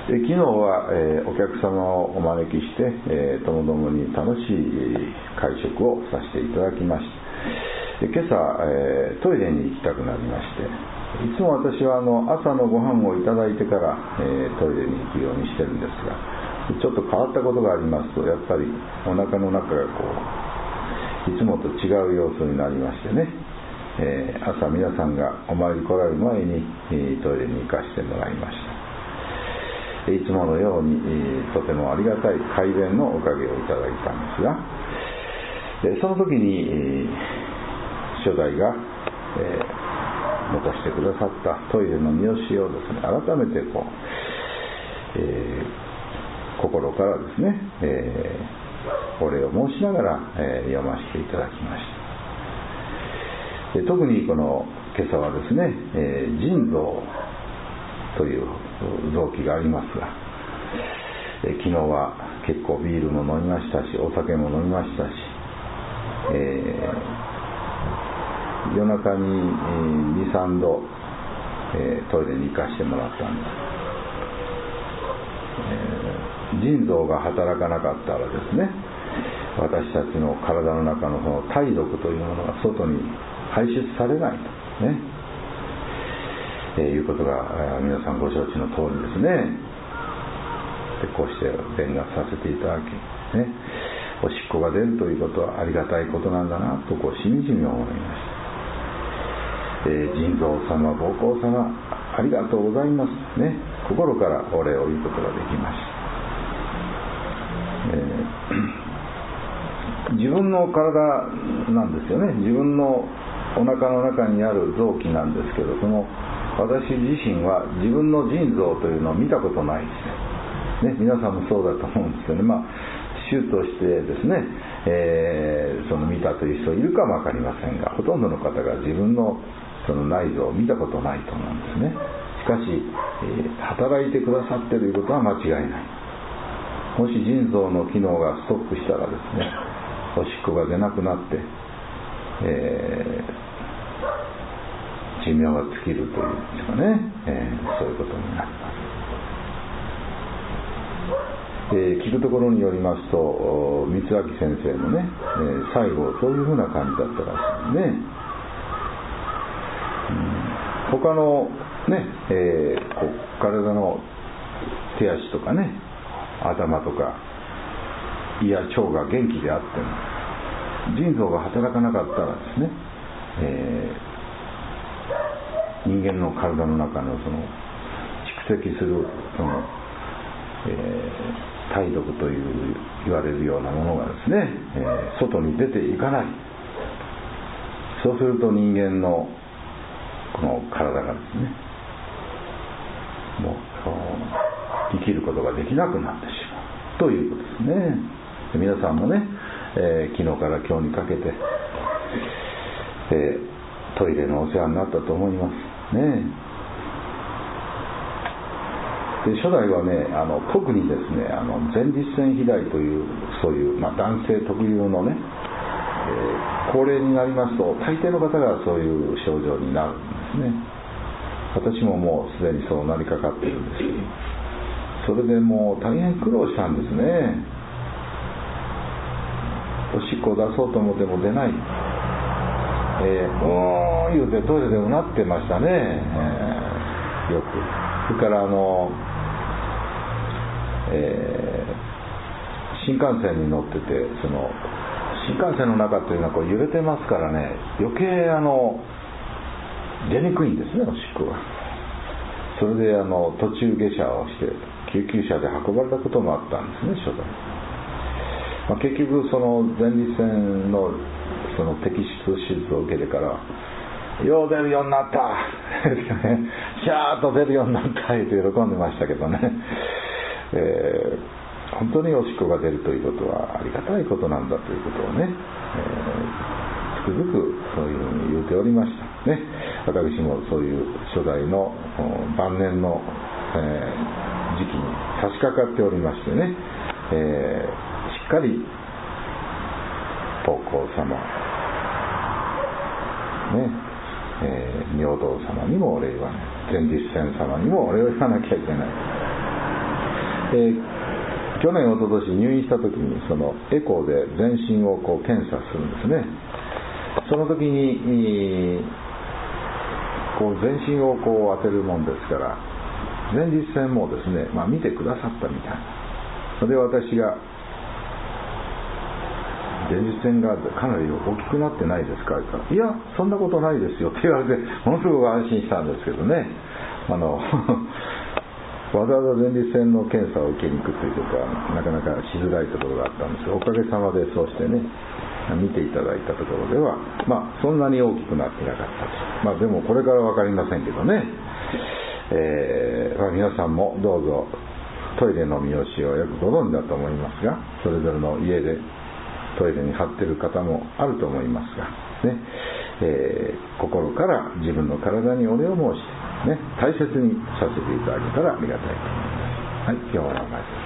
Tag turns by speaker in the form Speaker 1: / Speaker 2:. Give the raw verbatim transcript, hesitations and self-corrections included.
Speaker 1: 昨日は、えー、お客様をお招きして、えー、ともどもに楽しい会食をさせていただきました。で今朝、えー、トイレに行きたくなりまして、いつも私はあの朝のご飯をいただいてから、えー、トイレに行くようにしてるんですが、ちょっと変わったことがありますと、やっぱりお腹の中がこういつもと違う様子になりましてね、えー、朝皆さんがお参り来られる前に、えー、トイレに行かせてもらいました。いつものように、えー、とてもありがたい快便のおかげをいただいたんですが、えー、その時に、えー、初代が、えー、持たせてくださったトイレの見教えをですね、改めてこう、えー、心からですね、えー、お礼を申しながら、えー、読ませていただきました。で特にこの今朝はですね、えー、腎臓という臓器がありますが、え昨日は結構ビールも飲みましたし、お酒も飲みましたし、えー、夜中に に,さん 度、えー、トイレに行かしてもらったんです。えー、腎臓が働かなかったらですね、私たちの体の中のその体毒というものが外に排出されないとね、えー、いうことが皆さんご承知の通りですね。でこうして弁がさせていただき、ね、おしっこが出るということはありがたいことなんだなとこうしみじみ思いました。えー、腎臓様、膀胱様、ありがとうございますね。心からお礼を言うことができました。えー、自分の体なんですよね。自分のお腹の中にある臓器なんですけど、その私自身は自分の腎臓というのを見たことないですね。ね、皆さんもそうだと思うんですけどね、まあ、手術をしてですね、えー、その見たという人いるかもわかりませんが、ほとんどの方が自分のその内臓を見たことないと思うんですね。しかし、えー、働いてくださっていることは間違いない。もし腎臓の機能がストップしたらですね、おしっこが出なくなって、えー、寿命が尽きるというんですかね、えー、そういうことになります。えー、聞くところによりますと、三明先生のね、えー、最後そういうふうな感じだったらしいですね。うん、他のね、えー、こう体の手足とかね、頭とか胃や腸が元気であっても、腎臓が働かなかったらですね、えー、人間の体の中のその蓄積するその、えー、体毒という言われるようなものがですね、えー、外に出ていかない。そうすると人間のこの体がですね、もう生きることができなくなってしまうということですね。で皆さんもね、えー、昨日から今日にかけて、えー、トイレのお世話になったと思いますね。で初代はね、あの特にですね、あの前立腺肥大というそういう、まあ、男性特有のね、えー、高齢になりますと大抵の方がそういう症状になるんですね。私ももうすでにそうなりかかっているんですけど、それでもう大変苦労したんですね。おしっこを出そうと思っても出ない、えー、うーん言うてトイレでうなってましたね、えー、よく。それからあの、えー、新幹線に乗ってて、その新幹線の中っていうのはこう揺れてますからね、余計あの出にくいんですね、おしっこが。それであの途中下車をして救急車で運ばれたこともあったんですね、初代。まあ、結局その前立腺のその摘出手術を受けてからよう出るようになったシャーッと出るようになったって喜んでましたけどね、えー、本当におしっこが出るということはありがたいことなんだということをね、えー、つくづくそういうふうに言っておりましたね。私もそういう初代の晩年の、えー、時期に差し掛かっておりましてね、えー、しっかり膀胱様ね、えー、尿道様にもお礼言わない、前立腺様にもお礼を言わなきゃいけない。 えー、去年おととし入院した時にそのエコーで全身をこう検査するんですね。その時にこう全身をこう当てるもんですから、前立腺もですね、まあ、見てくださったみたいな。それで私が前立腺がかなり大きくなってないですかって言ったら、いやそんなことないですよって言われて、ものすごく安心したんですけどね。あのわざわざ前立腺の検査を受けに行くということはなかなかしづらいところがあったんですが、おかげさまでそうしてね見ていただいたところでは、まあそんなに大きくなってなかったと。まあでもこれから分かりませんけどね、えーまあ、皆さんもどうぞトイレの見よしをよくご存知だと思いますが、それぞれの家でトイレに貼ってる方もあると思いますがね、えー、心から自分の体にお礼を申してね、大切にさせていただけたらありがたいと思います。はい、今日はお前です。